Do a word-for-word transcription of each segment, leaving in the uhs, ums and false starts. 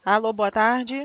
Alô, boa tarde.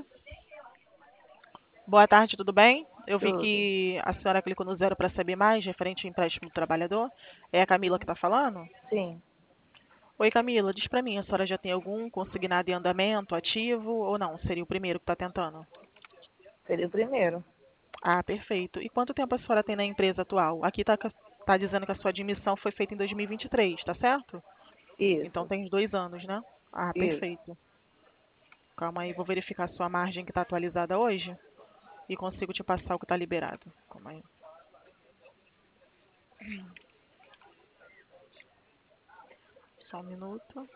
Boa tarde, tudo bem? Eu vi Tudo. que a senhora clicou no zero para saber mais referente ao empréstimo do trabalhador. É a Camila que está falando? Sim, Oi, Camila, diz para mim, a senhora já tem algum consignado em andamento, ativo ou não? Seria o primeiro que está tentando? seria o primeiro. Ah, perfeito. E quanto tempo a senhora tem na empresa atual? Aqui está tá tá dizendo que a sua admissão foi feita em dois mil e vinte e três, tá certo? Então Isso, tem uns dois anos, né? Ah, isso. perfeito. Calma aí, vou verificar a sua margem que está atualizada hoje e consigo te passar o que está liberado. Calma aí. Só um minuto.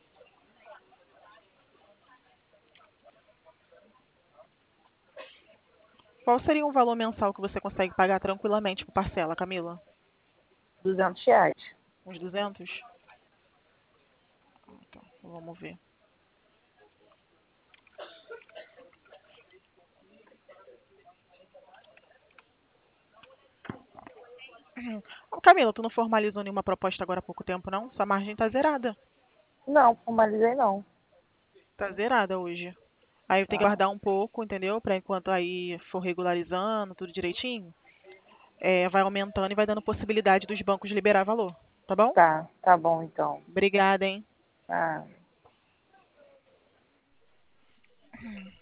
Qual seria um valor mensal que você consegue pagar tranquilamente por parcela, Camila? Duzentos reais. Uns duzentos? Ah, tá. Vamos ver. Ô, Camila, tu não formalizou nenhuma proposta agora há pouco tempo, não? Sua margem tá zerada. Não, formalizei não. Tá zerada hoje. Aí eu tenho que Ah, guardar um pouco, entendeu? Para enquanto aí for regularizando, tudo direitinho. É, vai aumentando e vai dando possibilidade dos bancos liberar valor. Tá bom? tá, tá bom então. Obrigada, hein? Ah.